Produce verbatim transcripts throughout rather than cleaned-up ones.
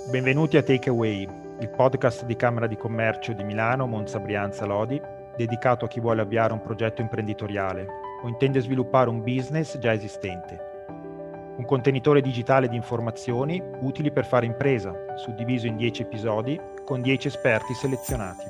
Benvenuti a Takeaway, il podcast di Camera di Commercio di Milano, Monza, Brianza, Lodi, dedicato a chi vuole avviare un progetto imprenditoriale o intende sviluppare un business già esistente. Un contenitore digitale di informazioni utili per fare impresa, suddiviso in dieci episodi con dieci esperti selezionati.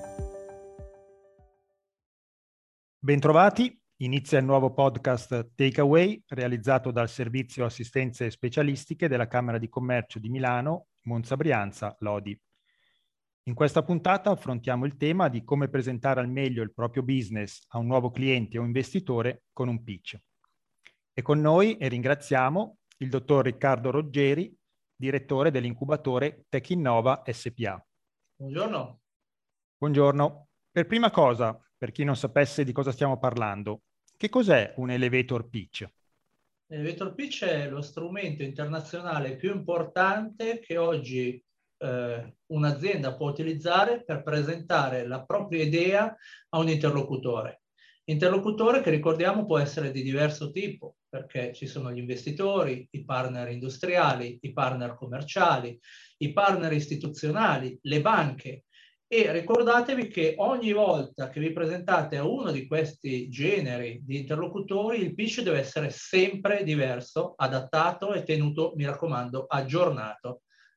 Bentrovati, inizia il nuovo podcast Takeaway realizzato dal Servizio Assistenze Specialistiche della Camera di Commercio di Milano, Monza, Brianza, Lodi. In questa puntata affrontiamo il tema di come presentare al meglio il proprio business a un nuovo cliente o investitore con un pitch. E con noi, e ringraziamo, il dottor Riccardo Roggeri, direttore dell'incubatore TechInnova S P A. Buongiorno. Buongiorno. Per prima cosa, per chi non sapesse di cosa stiamo parlando, che cos'è un elevator pitch? L'elevator pitch è lo strumento internazionale più importante che oggi eh, un'azienda può utilizzare per presentare la propria idea a un interlocutore. Interlocutore che, ricordiamo, può essere di diverso tipo, perché ci sono gli investitori, i partner industriali, i partner commerciali, i partner istituzionali, le banche. E ricordatevi che ogni volta che vi presentate a uno di questi generi di interlocutori, il pitch deve essere sempre diverso, adattato e tenuto, mi raccomando, aggiornato.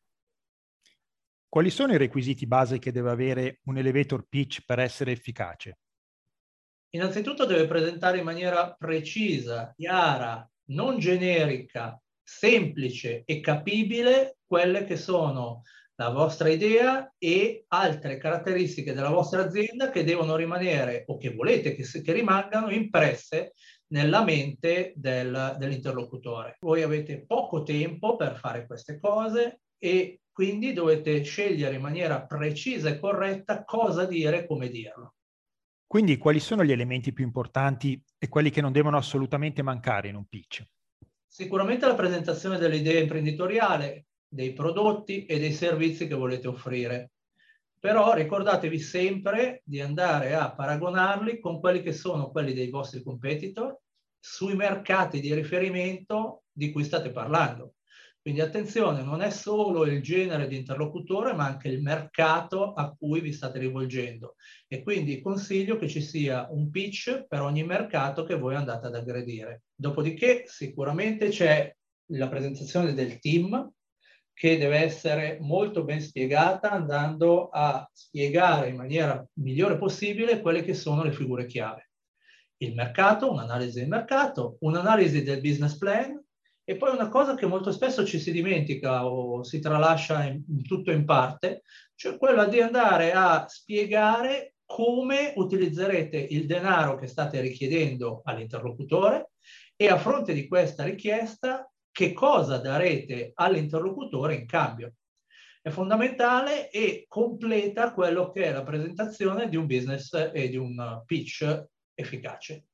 Quali sono i requisiti base che deve avere un elevator pitch per essere efficace? Innanzitutto deve presentare in maniera precisa, chiara, non generica, semplice e capibile quelle che sono la vostra idea e altre caratteristiche della vostra azienda che devono rimanere o che volete che, che rimangano impresse nella mente del, dell'interlocutore. Voi avete poco tempo per fare queste cose e quindi dovete scegliere in maniera precisa e corretta cosa dire e come dirlo. Quindi quali sono gli elementi più importanti e quelli che non devono assolutamente mancare in un pitch? Sicuramente la presentazione dell'idea imprenditoriale, dei prodotti e dei servizi che volete offrire. Però ricordatevi sempre di andare a paragonarli con quelli che sono quelli dei vostri competitor sui mercati di riferimento di cui state parlando. Quindi attenzione, non è solo il genere di interlocutore, ma anche il mercato a cui vi state rivolgendo. E quindi consiglio che ci sia un pitch per ogni mercato che voi andate ad aggredire. Dopodiché sicuramente c'è la presentazione del team, che deve essere molto ben spiegata, andando a spiegare in maniera migliore possibile quelle che sono le figure chiave. Il mercato, un'analisi del mercato, un'analisi del business plan e poi una cosa che molto spesso ci si dimentica o si tralascia in, in tutto in parte, cioè quella di andare a spiegare come utilizzerete il denaro che state richiedendo all'interlocutore e a fronte di questa richiesta che cosa darete all'interlocutore in cambio. È fondamentale e completa quello che è la presentazione di un business e di un pitch efficace.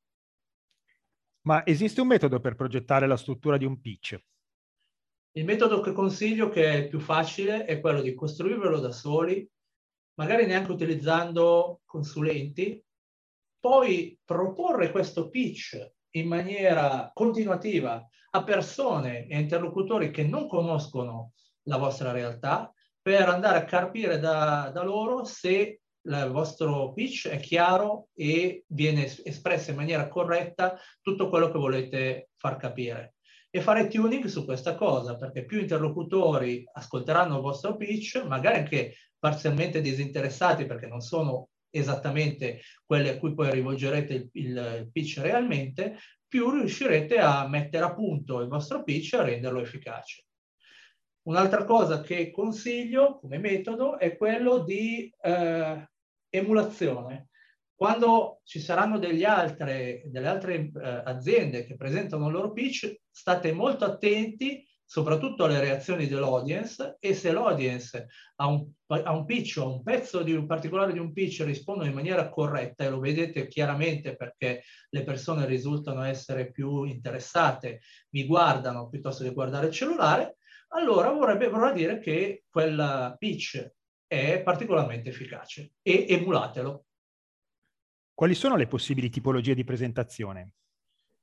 Ma esiste un metodo per progettare la struttura di un pitch? Il metodo che consiglio, che è il più facile, è quello di costruirvelo da soli, magari neanche utilizzando consulenti, poi proporre questo pitch in maniera continuativa a persone e interlocutori che non conoscono la vostra realtà, per andare a capire da, da loro se il vostro pitch è chiaro e viene espresso in maniera corretta tutto quello che volete far capire. E fare tuning su questa cosa, perché più interlocutori ascolteranno il vostro pitch, magari anche parzialmente disinteressati perché non sono esattamente quelle a cui poi rivolgerete il, il pitch realmente, più riuscirete a mettere a punto il vostro pitch e a renderlo efficace. Un'altra cosa che consiglio come metodo è quello di eh, emulazione. Quando ci saranno degli altre, delle altre eh, aziende che presentano il loro pitch, state molto attenti soprattutto alle reazioni dell'audience, e se l'audience a un, a un pitch o a un pezzo di un particolare di un pitch rispondono in maniera corretta, e lo vedete chiaramente perché le persone risultano essere più interessate, mi guardano piuttosto che guardare il cellulare, allora vorrebbe, vorrà dire che quel pitch è particolarmente efficace, e emulatelo. Quali sono le possibili tipologie di presentazione?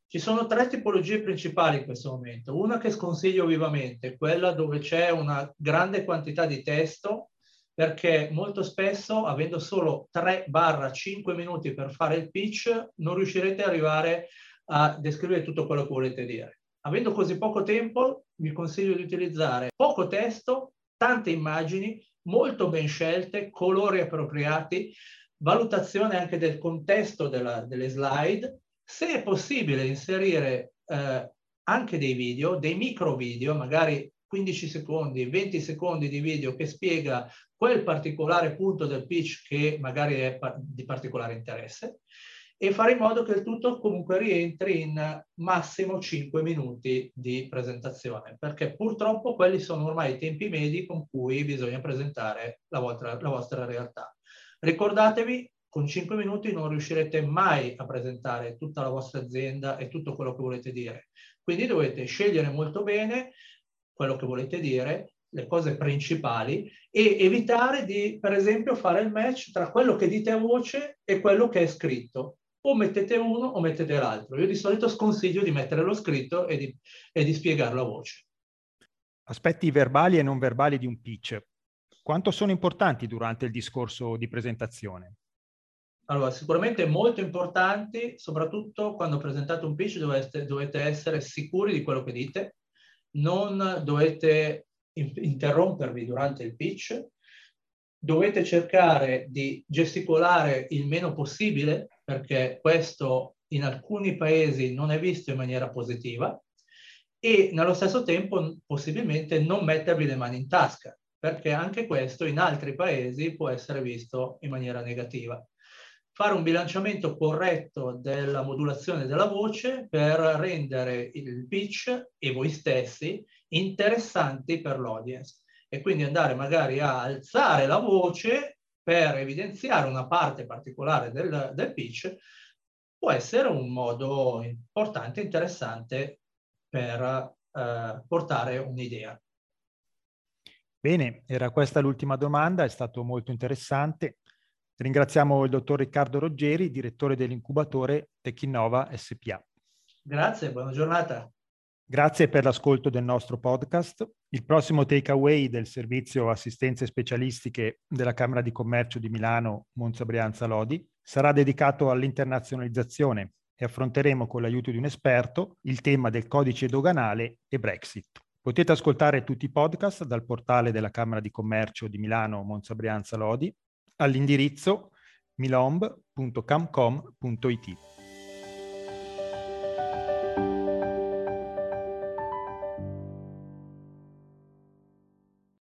Ci sono tre tipologie principali in questo momento. Una che sconsiglio vivamente, quella dove c'è una grande quantità di testo, perché molto spesso, avendo solo tre cinque minuti per fare il pitch, non riuscirete ad arrivare a descrivere tutto quello che volete dire. Avendo così poco tempo, vi consiglio di utilizzare poco testo, tante immagini, molto ben scelte, colori appropriati, valutazione anche del contesto della, delle slide. Se è possibile inserire eh, anche dei video, dei micro video, magari quindici secondi, venti secondi di video che spiega quel particolare punto del pitch che magari è di particolare interesse, e fare in modo che il tutto comunque rientri in massimo cinque minuti di presentazione, perché purtroppo quelli sono ormai i tempi medi con cui bisogna presentare la vostra, la vostra realtà. Ricordatevi, con cinque minuti non riuscirete mai a presentare tutta la vostra azienda e tutto quello che volete dire. Quindi dovete scegliere molto bene quello che volete dire, le cose principali, e evitare di, per esempio, fare il match tra quello che dite a voce e quello che è scritto. O mettete uno o mettete l'altro. Io di solito sconsiglio di mettere lo scritto e di, e di spiegarlo a voce. Aspetti verbali e non verbali di un pitch. Quanto sono importanti durante il discorso di presentazione? Allora, sicuramente molto importanti, soprattutto quando presentate un pitch dovete, dovete essere sicuri di quello che dite, non dovete interrompervi durante il pitch, dovete cercare di gesticolare il meno possibile, perché questo in alcuni paesi non è visto in maniera positiva, e nello stesso tempo possibilmente non mettervi le mani in tasca, perché anche questo in altri paesi può essere visto in maniera negativa. Fare un bilanciamento corretto della modulazione della voce per rendere il pitch e voi stessi interessanti per l'audience, e quindi andare magari a alzare la voce per evidenziare una parte particolare del, del pitch può essere un modo importante e interessante per eh, portare un'idea. Bene, era questa l'ultima domanda, è stato molto interessante. Ringraziamo il dottor Riccardo Roggeri, direttore dell'incubatore Techinnova S P A. Grazie, buona giornata. Grazie per l'ascolto del nostro podcast. Il prossimo takeaway del servizio assistenze specialistiche della Camera di Commercio di Milano, Monza Brianza Lodi sarà dedicato all'internazionalizzazione e affronteremo con l'aiuto di un esperto il tema del codice doganale e Brexit. Potete ascoltare tutti i podcast dal portale della Camera di Commercio di Milano, Monza Brianza Lodi all'indirizzo milomb punto camcom punto it.